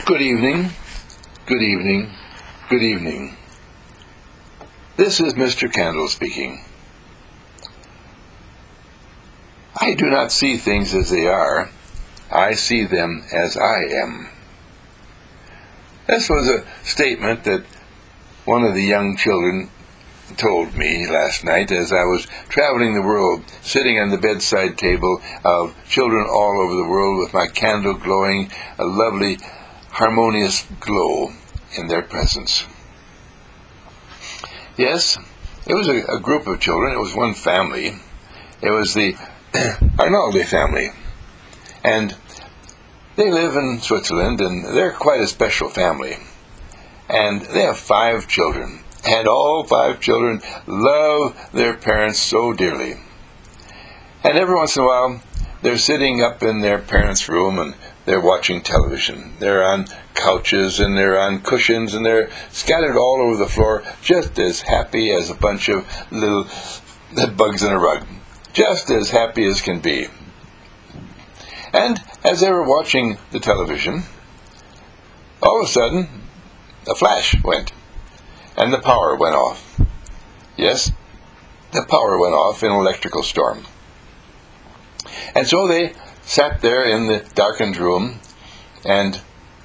Good evening, good evening, good evening. This is Mr. Candle speaking. I do not see things as they are. I see them as I am. This was a statement that one of the young children told me last night as I was traveling the world, sitting on the bedside table of children all over the world with my candle glowing a lovely, harmonious glow in their presence. Yes, it was a group of children. It was one family. It was the Arnaldi family. And they live in Switzerland, and they're quite a special family. And they have 5 children. And all 5 children love their parents so dearly. And every once in a while, they're sitting up in their parents' room and they're watching television. They're on couches and they're on cushions and they're scattered all over the floor, just as happy as a bunch of little bugs in a rug. Just as happy as can be. And as they were watching the television, all of a sudden, a flash went. And the power went off. Yes, the power went off in an electrical storm. And so they sat there in the darkened room, and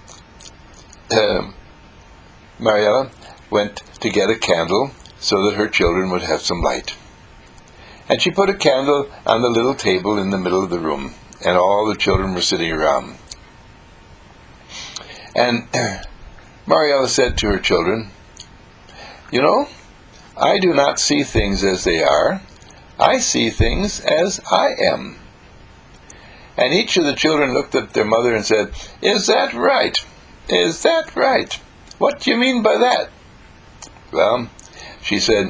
Mariella went to get a candle so that her children would have some light. And she put a candle on the little table in the middle of the room, and all the children were sitting around. And Mariella said to her children, "You know, I do not see things as they are. I see things as I am." And each of the children looked at their mother and said, "Is that right? Is that right? What do you mean by that?" Well, she said,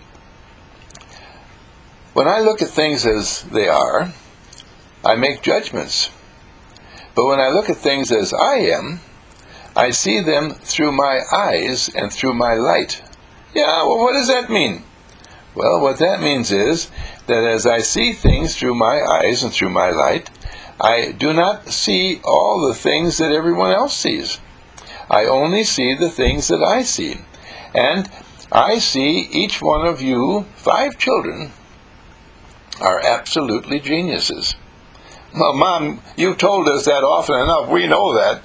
"When I look at things as they are, I make judgments. But when I look at things as I am, I see them through my eyes and through my light." Yeah, well, what does that mean? Well, what that means is that as I see things through my eyes and through my light, I do not see all the things that everyone else sees. I only see the things that I see. And I see each one of you, 5 children, are absolutely geniuses. Well, Mom, you've told us that often enough. We know that.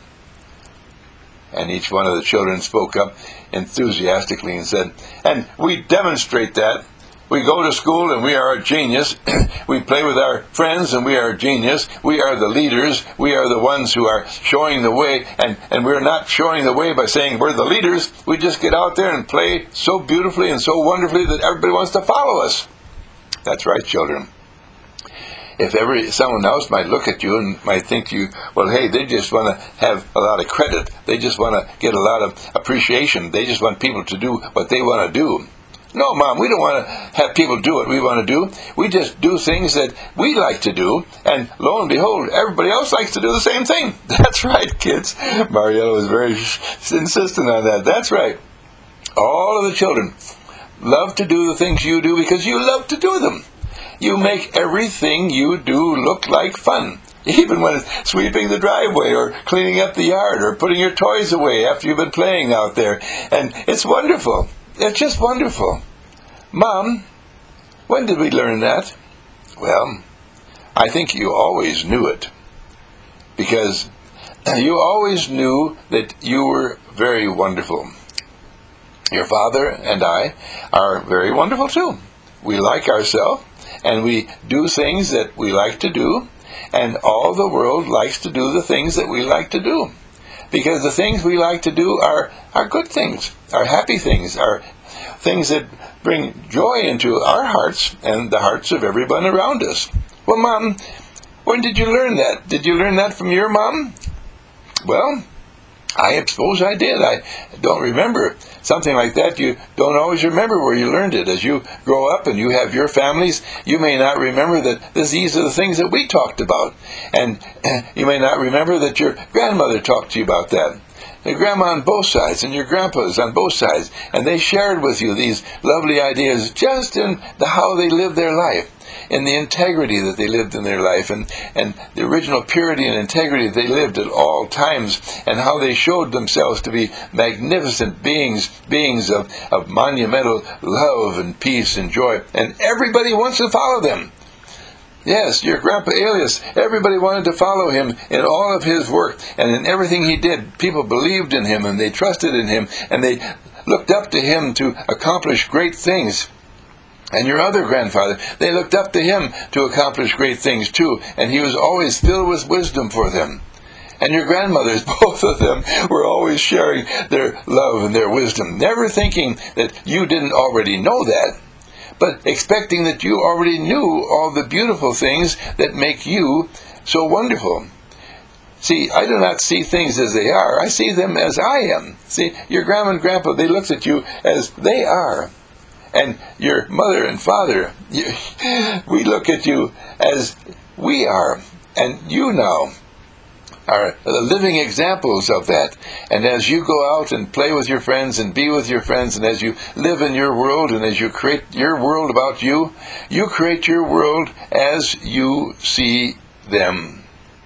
And each one of the children spoke up enthusiastically and said, "And we demonstrate that. We go to school and we are a genius. We play with our friends and we are a genius. We are the leaders. We are the ones who are showing the way. And we're not showing the way by saying we're the leaders. We just get out there and play so beautifully and so wonderfully that everybody wants to follow us." That's right, children. If someone else might look at you and might think to you, well, hey, they just want to have a lot of credit. They just want to get a lot of appreciation. They just want people to do what they want to do. No, Mom, we don't want to have people do what we want to do. We just do things that we like to do, and lo and behold, everybody else likes to do the same thing. That's right, kids. Mariella was very insistent on that. That's right. All of the children love to do the things you do because you love to do them. You make everything you do look like fun. Even when it's sweeping the driveway or cleaning up the yard or putting your toys away after you've been playing out there. And it's wonderful. It's just wonderful. Mom, when did we learn that? Well, I think you always knew it. Because you always knew that you were very wonderful. Your father and I are very wonderful too. We like ourselves. And we do things that we like to do, and all the world likes to do the things that we like to do. Because the things we like to do are good things, are happy things, are things that bring joy into our hearts and the hearts of everyone around us. Well, Mom, when did you learn that? Did you learn that from your mom? Well, I suppose I did. I don't remember something like that. You don't always remember where you learned it. As you grow up and you have your families, you may not remember that these are the things that we talked about. And you may not remember that your grandmother talked to you about that. your grandma on both sides and your grandpas on both sides, and they shared with you these lovely ideas just in how they lived their life, in the integrity that they lived in their life, and the original purity and integrity they lived at all times, and how they showed themselves to be magnificent beings of monumental love and peace and joy. And everybody wants to follow them. Yes, your Grandpa Elias, everybody wanted to follow him in all of his work and in everything he did. People believed in him and they trusted in him and they looked up to him to accomplish great things. And your other grandfather, they looked up to him to accomplish great things too, and he was always filled with wisdom for them. And your grandmothers, both of them, were always sharing their love and their wisdom, never thinking that you didn't already know that, but expecting that you already knew all the beautiful things that make you so wonderful. See, I do not see things as they are. I see them as I am. See, your grandma and grandpa, they looked at you as they are. And your mother and father, we look at you as we are. And you now are living examples of that. And as you go out and play with your friends and be with your friends, and as you live in your world and as you create your world about you, you create your world as you see them,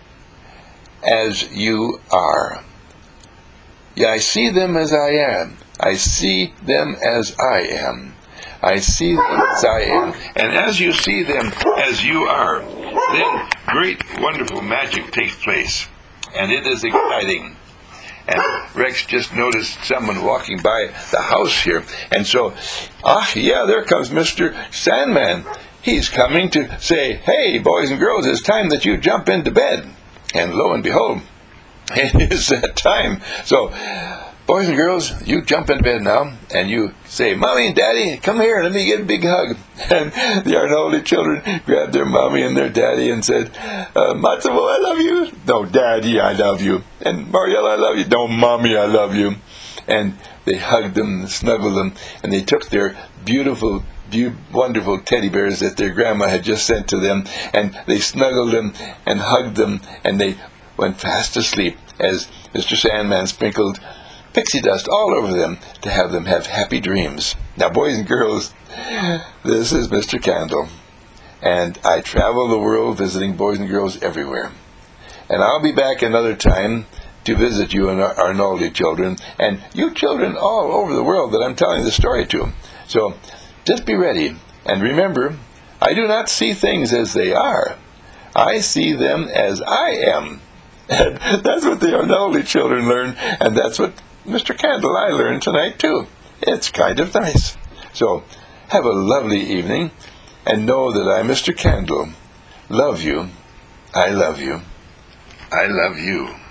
as you are. Yeah, I see them as I am. I see them as I am. I see them as I am. And as you see them as you are, then great, wonderful magic takes place. And it is exciting. And Rex just noticed someone walking by the house here. And so, there comes Mr. Sandman. He's coming to say, hey, boys and girls, it's time that you jump into bed. And lo and behold, it is that time. So, boys and girls, you jump into bed now, and you say, Mommy and Daddy, come here, let me get a big hug. And the Arnoldi children grabbed their mommy and their daddy and said, Matsumo, I love you. No, Daddy, I love you. And Mariella, I love you. No, Mommy, I love you. And they hugged them, snuggled them, and they took their beautiful, wonderful teddy bears that their grandma had just sent to them, and they snuggled them and hugged them, and they went fast asleep as Mr. Sandman sprinkled pixie dust all over them to have them have happy dreams. Now, boys and girls, this is Mr. Candle, and I travel the world visiting boys and girls everywhere. And I'll be back another time to visit you and Arnoldi children, and you children all over the world that I'm telling this story to. So, just be ready, and remember, I do not see things as they are. I see them as I am. And that's what the Arnoldi children learn, and that's what Mr. Candle I learned tonight too. It's kind of nice. So, have a lovely evening, and know that I, Mr. Candle, love you. I love you. I love you.